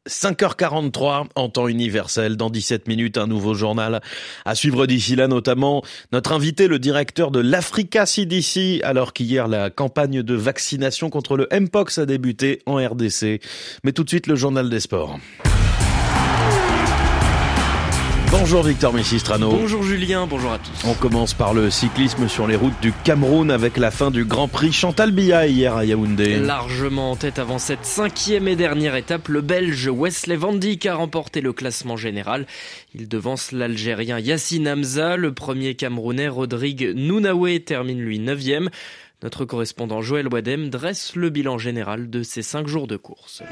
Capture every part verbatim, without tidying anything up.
cinq heures quarante-trois en temps universel. Dans dix-sept minutes, un nouveau journal à suivre d'ici là, notamment notre invité, le directeur de l'Africa C D C, alors qu'hier la campagne de vaccination contre le Mpox a débuté en R D C. Mais tout de suite, le journal des sports. Bonjour Victor Messistrano. Bonjour Julien, bonjour à tous. On commence par le cyclisme sur les routes du Cameroun avec la fin du Grand Prix Chantal Biya hier à Yaoundé. Largement en tête avant cette cinquième et dernière étape, le Belge Wesley Van Dijk a remporté le classement général. Il devance l'Algérien Yassine Hamza. Le premier Camerounais Rodrigue Nounaoué termine lui neuvième. Notre correspondant Joël Wadem dresse le bilan général de ces cinq jours de course.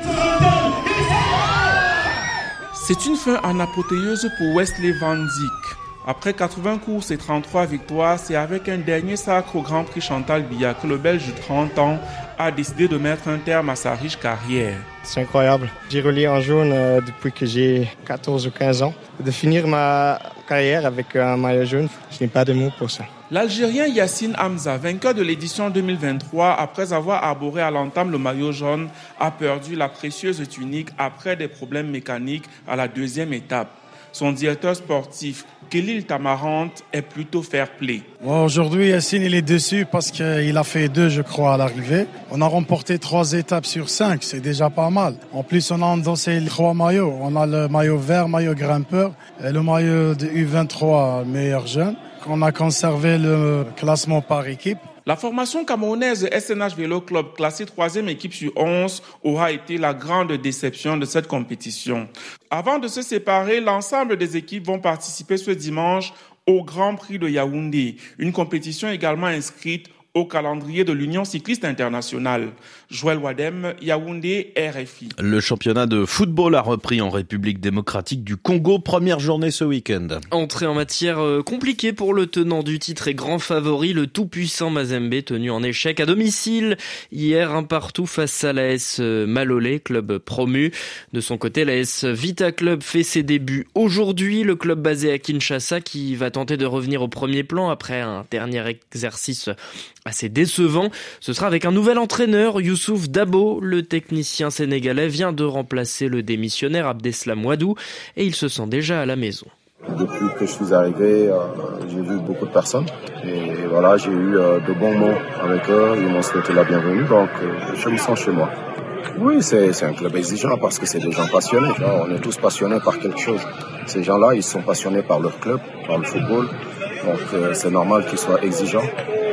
C'est une fin en apothéose pour Wesley Van Dijk. Après quatre-vingts courses et trente-trois victoires, c'est avec un dernier sacre au Grand Prix Chantal Biya que le Belge de trente ans a décidé de mettre un terme à sa riche carrière. C'est incroyable. J'ai roulé en jaune euh, depuis que j'ai quatorze ou quinze ans. De finir ma carrière avec un maillot jaune, je n'ai pas de mots pour ça. L'Algérien Yassine Hamza, vainqueur de l'édition deux mille vingt-trois, après avoir arboré à l'entame le maillot jaune, a perdu la précieuse tunique après des problèmes mécaniques à la deuxième étape. Son directeur sportif, Khalil Tamarante, est plutôt fair-play. Bon, aujourd'hui, Yassine, il est déçu parce qu'il a fait deux, je crois, à l'arrivée. On a remporté trois étapes sur cinq, c'est déjà pas mal. En plus, on a endossé les trois maillots. On a le maillot vert, maillot grimpeur, et le maillot de U vingt-trois, meilleur jeune. On a conservé le classement par équipe. La formation camerounaise S N H Vélo Club, classée troisième équipe sur onze, aura été la grande déception de cette compétition. Avant de se séparer, l'ensemble des équipes vont participer ce dimanche au Grand Prix de Yaoundé, une compétition également inscrite au calendrier de l'Union cycliste internationale. Joël Wadem, Yaoundé, R F I. Le championnat de football a repris en République démocratique du Congo. Première journée ce week-end. Entrée en matière compliquée pour le tenant du titre et grand favori, le tout-puissant Mazembe, tenu en échec à domicile. Hier, un partout face à l'A S Malolé, club promu. De son côté, l'A S Vita Club fait ses débuts aujourd'hui. Le club basé à Kinshasa qui va tenter de revenir au premier plan après un dernier exercice assez décevant. Ce sera avec un nouvel entraîneur, Youssouf Dabo. Le technicien sénégalais vient de remplacer le démissionnaire Abdeslam Ouadou et il se sent déjà à la maison. Depuis que je suis arrivé, euh, j'ai vu beaucoup de personnes et voilà, j'ai eu euh, de bons mots avec eux. Ils m'ont souhaité la bienvenue, donc euh, je me sens chez moi. Oui, c'est, c'est un club exigeant parce que c'est des gens passionnés. On est tous passionnés par quelque chose. Ces gens-là, ils sont passionnés par leur club, par le football. Donc euh, c'est normal qu'ils soient exigeants.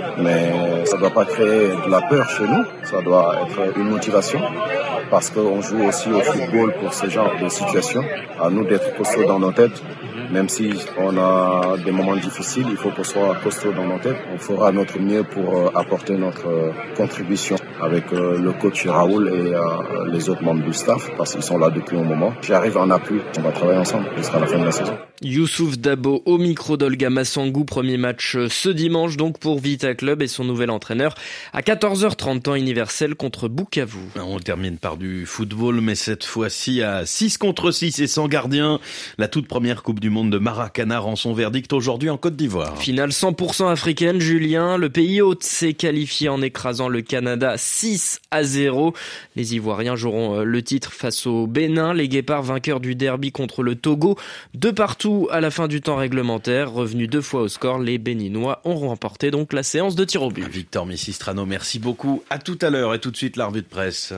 Mais ça ne doit pas créer de la peur chez nous, ça doit être une motivation parce qu'on joue aussi au football pour ce genre de situation. À nous d'être costauds dans nos têtes, même si on a des moments difficiles, il faut qu'on soit costauds dans nos têtes. On fera notre mieux pour apporter notre contribution avec le coach Raoul et les autres membres du staff parce qu'ils sont là depuis un moment. J'arrive en appui, on va travailler ensemble jusqu'à la fin de la saison. Youssouf Dabo au micro d'Olga Massangou, premier match ce dimanche donc pour Vita Club et son nouvel entraîneur à quatorze heures trente temps universel contre Bukavu. On termine par du football mais cette fois-ci à six contre six et sans gardien. La toute première Coupe du Monde de Maracana rend son verdict aujourd'hui en Côte d'Ivoire. Finale cent pour cent africaine, Julien. Le pays hôte s'est qualifié en écrasant le Canada six à zéro. Les Ivoiriens joueront le titre face au Bénin. Les Guépards vainqueurs du derby contre le Togo. De partout à la fin du temps réglementaire, revenus deux fois au score, les Béninois ont remporté donc la séance de tir au but. Victor Messistrano, merci beaucoup. À tout à l'heure et tout de suite la revue de presse.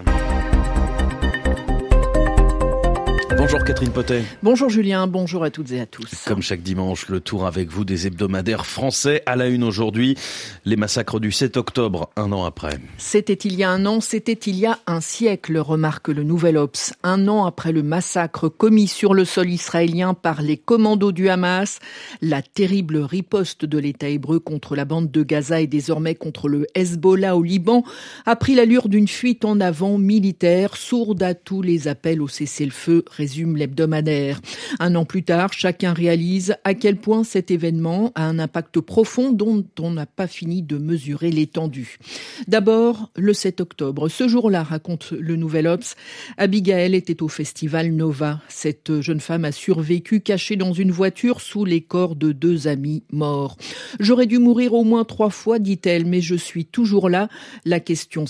Bonjour Catherine Potet. Bonjour Julien, bonjour à toutes et à tous. Comme chaque dimanche, le tour avec vous des hebdomadaires français. À la une aujourd'hui, les massacres du sept octobre, un an après. C'était il y a un an, c'était il y a un siècle, remarque le Nouvel Obs. Un an après le massacre commis sur le sol israélien par les commandos du Hamas, la terrible riposte de l'État hébreu contre la bande de Gaza et désormais contre le Hezbollah au Liban a pris l'allure d'une fuite en avant militaire, sourde à tous les appels au cessez-le-feu, résume l'hebdomadaire. Un an plus tard, chacun réalise à quel point cet événement a un impact profond dont on n'a pas fini de mesurer l'étendue. D'abord, le sept octobre. Ce jour-là, raconte le Nouvel Obs, Abigail était au festival Nova. Cette jeune femme a survécu cachée dans une voiture sous les corps de deux amis morts. J'aurais dû mourir au moins trois fois, dit-elle, mais je suis toujours là. La question c'est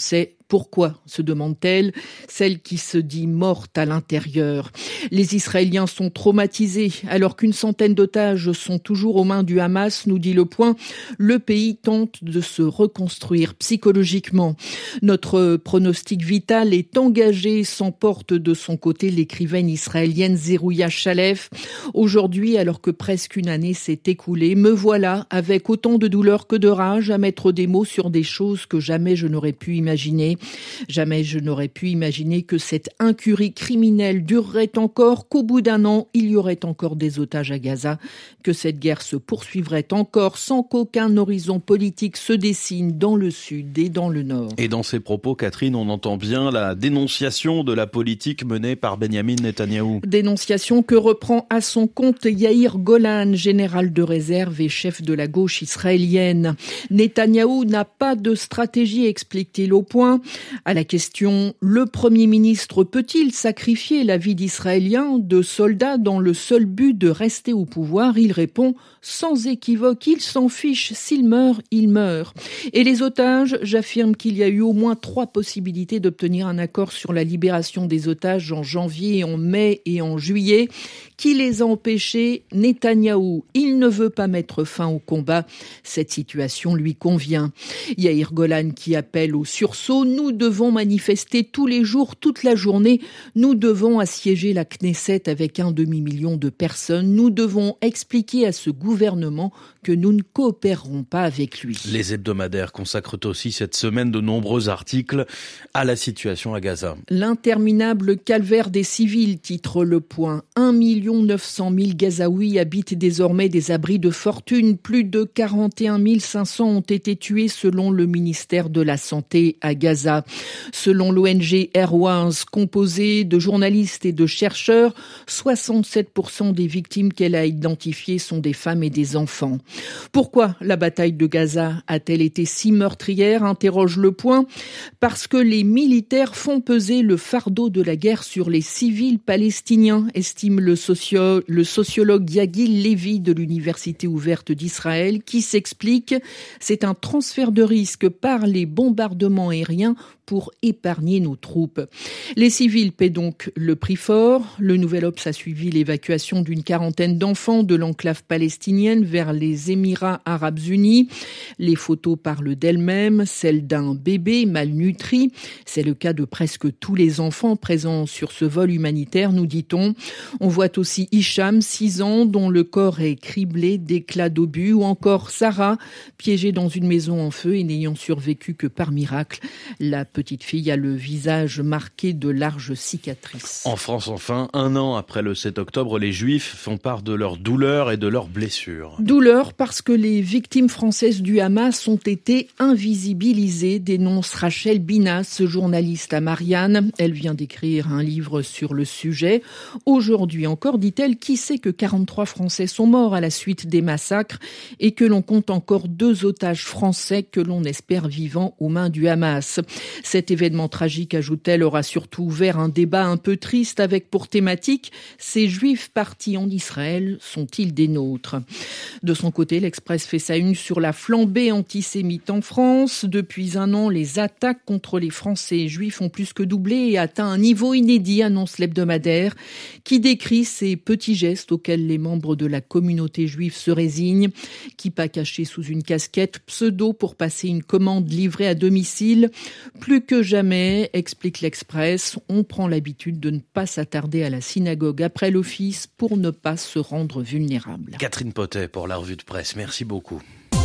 Pourquoi, se demande-t-elle, celle qui se dit morte à l'intérieur. Les Israéliens sont traumatisés alors qu'une centaine d'otages sont toujours aux mains du Hamas, nous dit Le Point. Le pays tente de se reconstruire psychologiquement. Notre pronostic vital est engagé, s'emporte de son côté l'écrivaine israélienne Zerouia Chalef. Aujourd'hui, alors que presque une année s'est écoulée, me voilà avec autant de douleur que de rage à mettre des mots sur des choses que jamais je n'aurais pu imaginer. Jamais je n'aurais pu imaginer que cette incurie criminelle durerait encore, qu'au bout d'un an, il y aurait encore des otages à Gaza, que cette guerre se poursuivrait encore sans qu'aucun horizon politique se dessine dans le sud et dans le nord. Et dans ces propos, Catherine, on entend bien la dénonciation de la politique menée par Benyamin Netanyahou. Dénonciation que reprend à son compte Yair Golan, général de réserve et chef de la gauche israélienne. Netanyahou n'a pas de stratégie, explique-t-il au Point. À la question, le Premier ministre peut-il sacrifier la vie d'Israéliens, de soldats, dans le seul but de rester au pouvoir? Il répond sans équivoque, il s'en fiche, s'il meurt, il meurt. Et les otages, j'affirme qu'il y a eu au moins trois possibilités d'obtenir un accord sur la libération des otages en janvier, en mai et en juillet. Qui les a empêchés? Netanyahou. Il ne veut pas mettre fin au combat. Cette situation lui convient. Yair Golan qui appelle au sursaut. Nous devons manifester tous les jours, toute la journée. Nous devons assiéger la Knesset avec un demi-million de personnes. Nous devons expliquer à ce gouvernement que nous ne coopérerons pas avec lui. Les hebdomadaires consacrent aussi cette semaine de nombreux articles à la situation à Gaza. L'interminable calvaire des civils, titre Le Point. un million neuf cent mille Gazaouis habitent désormais des abris de fortune. Plus de quarante et un mille cinq cents ont été tués selon le ministère de la Santé à Gaza. Selon l'O N G Airwars, composée de journalistes et de chercheurs, soixante-sept pour cent des victimes qu'elle a identifiées sont des femmes et des enfants. Pourquoi la bataille de Gaza a-t-elle été si meurtrière, interroge Le Point. Parce que les militaires font peser le fardeau de la guerre sur les civils palestiniens, estime le, socio- le sociologue Yagil Levy de l'Université ouverte d'Israël, qui s'explique. C'est un transfert de risque par les bombardements aériens pour épargner nos troupes. Les civils paient donc le prix fort. Le Nouvel Obs a suivi l'évacuation d'une quarantaine d'enfants de l'enclave palestinienne vers les Émirats arabes unis. Les photos parlent d'elles-mêmes, celle d'un bébé malnutri. C'est le cas de presque tous les enfants présents sur ce vol humanitaire, nous dit-on. On voit aussi Hicham, six ans, dont le corps est criblé d'éclats d'obus, ou encore Sarah, piégée dans une maison en feu et n'ayant survécu que par miracle. La petite fille a le visage marqué de larges cicatrices. En France, enfin, un an après le sept octobre, les Juifs font part de leur douleur et de leurs blessures. Douleur parce que les victimes françaises du Hamas ont été invisibilisées, dénonce Rachel Binas, journaliste à Marianne. Elle vient d'écrire un livre sur le sujet. Aujourd'hui encore, dit-elle, qui sait que quarante-trois Français sont morts à la suite des massacres et que l'on compte encore deux otages français que l'on espère vivants aux mains du Hamas. Cet événement tragique, ajoute-t-elle, aura surtout ouvert un débat un peu triste avec pour thématique « Ces Juifs partis en Israël sont-ils des nôtres ?» De son côté, l'Express fait sa une sur la flambée antisémite en France. Depuis un an, les attaques contre les Français juifs ont plus que doublé et atteint un niveau inédit, annonce l'hebdomadaire, qui décrit ces petits gestes auxquels les membres de la communauté juive se résignent. Kippa cachée sous une casquette, pseudo pour passer une commande livrée à domicile. Plus que jamais, explique l'Express, on prend l'habitude de ne pas s'attarder à la synagogue après l'office pour ne pas se rendre vulnérable. Catherine Potet pour la revue de presse, merci beaucoup.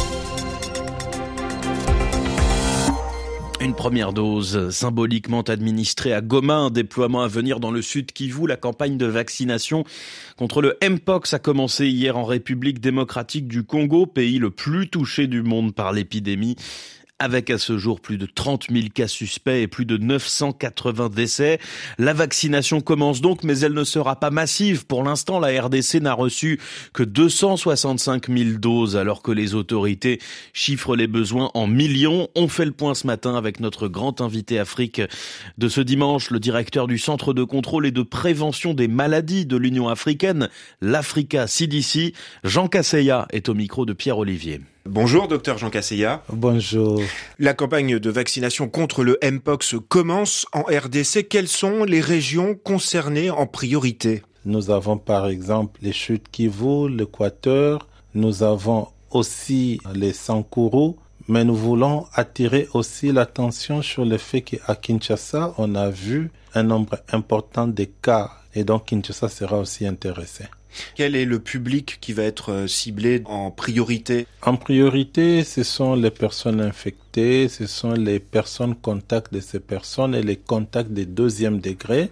Une première dose symboliquement administrée à Goma, un déploiement à venir dans le sud Kivu. La campagne de vaccination contre le Mpox a commencé hier en République démocratique du Congo, pays le plus touché du monde par l'épidémie. Avec à ce jour plus de trente mille cas suspects et plus de neuf cent quatre-vingts décès. La vaccination commence donc, mais elle ne sera pas massive. Pour l'instant, la R D C n'a reçu que deux cent soixante-cinq mille doses, alors que les autorités chiffrent les besoins en millions. On fait le point ce matin avec notre grand invité Afrique de ce dimanche, le directeur du Centre de contrôle et de prévention des maladies de l'Union africaine, l'Africa C D C. Jean Casseya est au micro de Pierre Olivier. Bonjour, docteur Jean Casseya. Bonjour. La campagne de vaccination contre le Mpox commence en R D C. Quelles sont les régions concernées en priorité? Nous avons par exemple les chutes Kivu, l'Équateur. Nous avons aussi les Sankuru. Mais nous voulons attirer aussi l'attention sur le fait qu'à Kinshasa, on a vu un nombre important de cas. Et donc Kinshasa sera aussi intéressé. Quel est le public qui va être ciblé en priorité? En priorité, ce sont les personnes infectées, ce sont les personnes contacts de ces personnes et les contacts de deuxième degré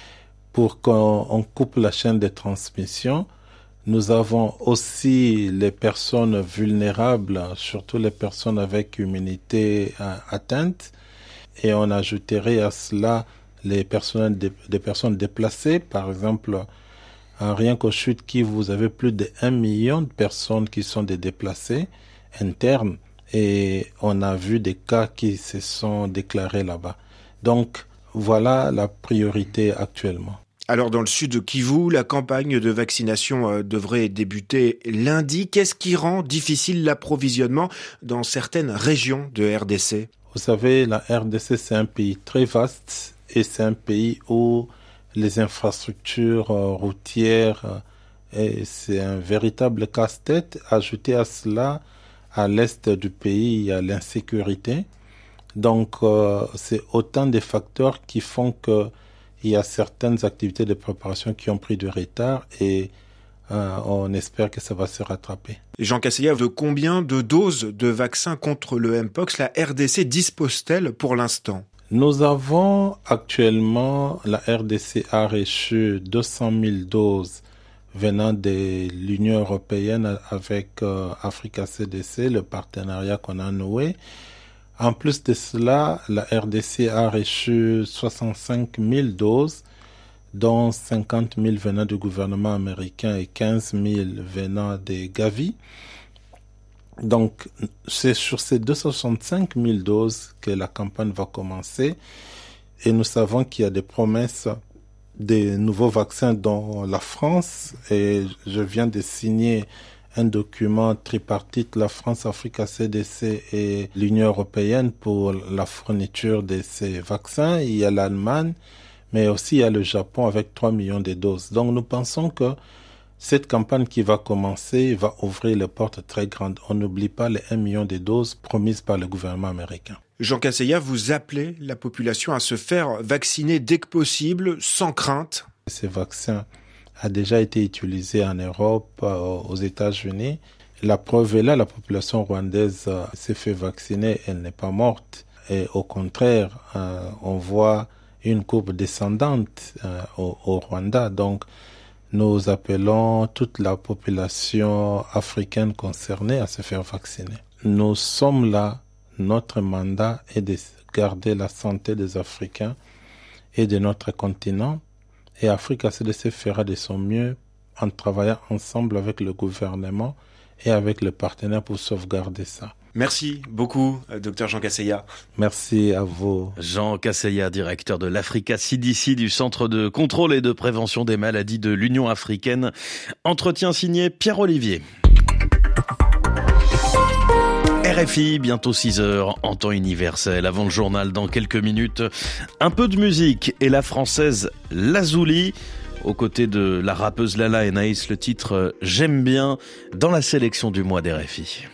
pour qu'on coupe la chaîne de transmission. Nous avons aussi les personnes vulnérables, surtout les personnes avec immunité atteinte. Et on ajouterait à cela les personnes, des personnes déplacées. Par exemple, rien qu'au chute qui vous avez plus de un million de personnes qui sont des déplacés internes. Et on a vu des cas qui se sont déclarés là-bas. Donc, voilà la priorité actuellement. Alors dans le sud de Kivu, la campagne de vaccination euh, devrait débuter lundi. Qu'est-ce qui rend difficile l'approvisionnement dans certaines régions de R D C? Vous savez, la R D C, c'est un pays très vaste et c'est un pays où les infrastructures euh, routières, euh, et c'est un véritable casse-tête. Ajouté à cela, à l'est du pays, il y a l'insécurité. Donc, euh, c'est autant de facteurs qui font que il y a certaines activités de préparation qui ont pris du retard et euh, on espère que ça va se rattraper. Jean Casseya, de combien de doses de vaccins contre le Mpox la R D C dispose-t-elle pour l'instant? Nous avons actuellement, la R D C a reçu deux cent mille doses venant de l'Union européenne avec euh, Africa C D C, le partenariat qu'on a noué. En plus de cela, la R D C a reçu soixante-cinq mille doses, dont cinquante mille venant du gouvernement américain et quinze mille venant des Gavi. Donc, c'est sur ces deux cent soixante-cinq mille doses que la campagne va commencer. Et nous savons qu'il y a des promesses de nouveaux vaccins dans la France. Et je viens de signer un document tripartite, la France, Africa C D C et l'Union européenne pour la fourniture de ces vaccins. Il y a l'Allemagne, mais aussi il y a le Japon avec trois millions de doses. Donc nous pensons que cette campagne qui va commencer va ouvrir les portes très grandes. On n'oublie pas les un million de doses promises par le gouvernement américain. Jean Casseya, vous appelez la population à se faire vacciner dès que possible, sans crainte. Ces vaccins a déjà été utilisé en Europe, euh, aux États-Unis. La preuve est là, la population rwandaise euh, s'est fait vacciner, elle n'est pas morte. Et au contraire, euh, on voit une courbe descendante euh, au, au Rwanda. Donc, nous appelons toute la population africaine concernée à se faire vacciner. Nous sommes là, notre mandat est de garder la santé des Africains et de notre continent. Et Africa C D C fera de son mieux en travaillant ensemble avec le gouvernement et avec les partenaires pour sauvegarder ça. Merci beaucoup, docteur Jean Casseya. Merci à vous. Jean Casseya, directeur de l'Africa C D C, du Centre de contrôle et de prévention des maladies de l'Union africaine. Entretien signé Pierre Olivier. R F I, bientôt six heures, en temps universel. Avant le journal, dans quelques minutes, un peu de musique et la française Lazuli, aux côtés de la rappeuse Lala et Naïs, le titre J'aime bien, dans la sélection du mois d'R F I.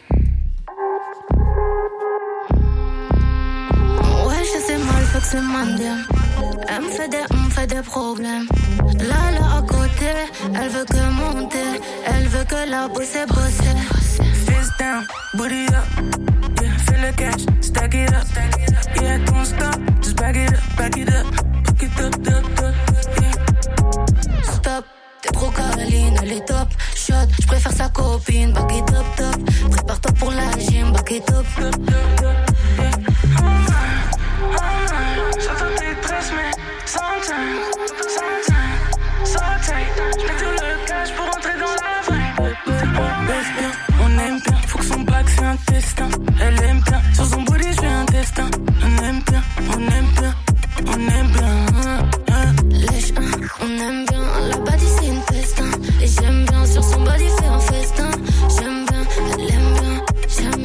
Ouais, je sais mal, faut que c'est mandien. Elle me fait des, elle me fait des problèmes. Lala à côté, elle veut que monter, elle veut que la bosser, bosser. Face down, booty up, yeah, feel the cash, stack it up, yeah, don't stop, just back it up, back it up, back it up, up, up, yeah. Stop, t'es trop câline, elle est top, shot, j'préfère sa copine, back it up, top, prépare-toi pour la gym, back it up, up, up, up, yeah. J'entends tes tresses, mais sans time, sans time, sans time, j'mets tout le cash pour entrer dans la vraie. On aime bien, faut que son bac c'est un destin. Elle aime bien, sur son body je fais un destin. On aime bien, on aime bien, on aime bien. Lèche un, on aime bien. La body c'est une peste, hein. Et j'aime bien, sur son body fait un festin. J'aime bien, elle aime bien, j'aime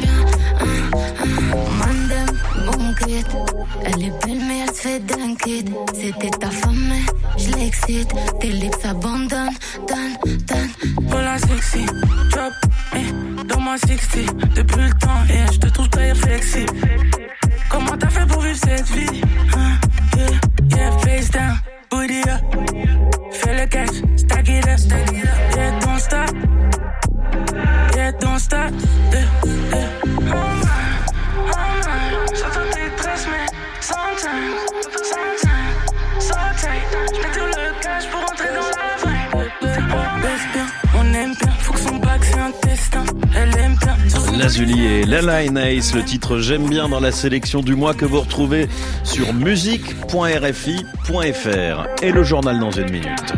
quitte. C'était ta femme, mais je l'excite. Tes lips abandonnent, donne, donne. Voilà sexy, drop, eh, dans ma sixty. Depuis le temps, yeah, je te trouve très flexible. Comment t'as fait pour vivre cette vie? Huh? Yeah, yeah, face down, booty up. Fais le catch, stack it up, stack it up. Yeah, don't stop. Yeah, don't stop. Yeah, yeah. Oh my, oh my. J'entends tes tresses, mais sometimes, sometimes, so tight. J'mets tout le cash pour entrer dans la vibe. On baisse bien, on aime bien. Faut que son bac c'est un testin. Elle aime bien. Lazuli et Lala Ace, le titre J'aime bien dans la sélection du mois que vous retrouvez sur musique point r f i point f r. Et le journal dans une minute.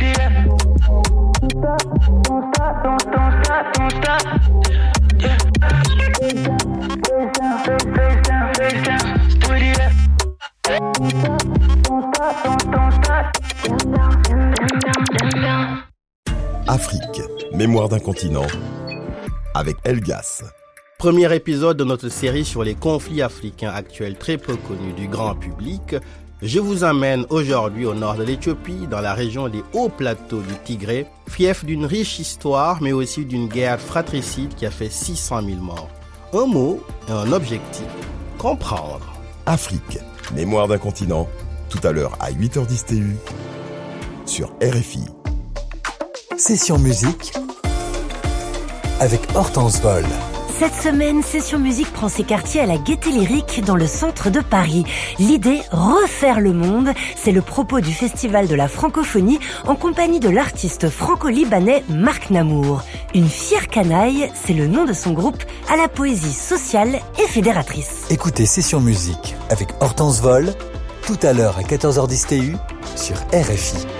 Afrique, mémoire d'un continent, avec Elgas. Premier épisode de notre série sur les conflits africains actuels très peu connus du grand public. Je vous emmène aujourd'hui au nord de l'Éthiopie, dans la région des hauts plateaux du Tigré, fief d'une riche histoire, mais aussi d'une guerre fratricide qui a fait six cent mille morts. Un mot et un objectif, comprendre. Afrique, mémoire d'un continent, tout à l'heure à huit heures dix T U, sur R F I. Session musique avec Hortense Vol. Cette semaine, Session Musique prend ses quartiers à la Gaîté Lyrique dans le centre de Paris. L'idée, refaire le monde, c'est le propos du Festival de la Francophonie en compagnie de l'artiste franco-libanais Marc Namour. Une fière canaille, c'est le nom de son groupe, à la poésie sociale et fédératrice. Écoutez Session Musique avec Hortense Vol, tout à l'heure à quatorze heures dix T U sur R F I.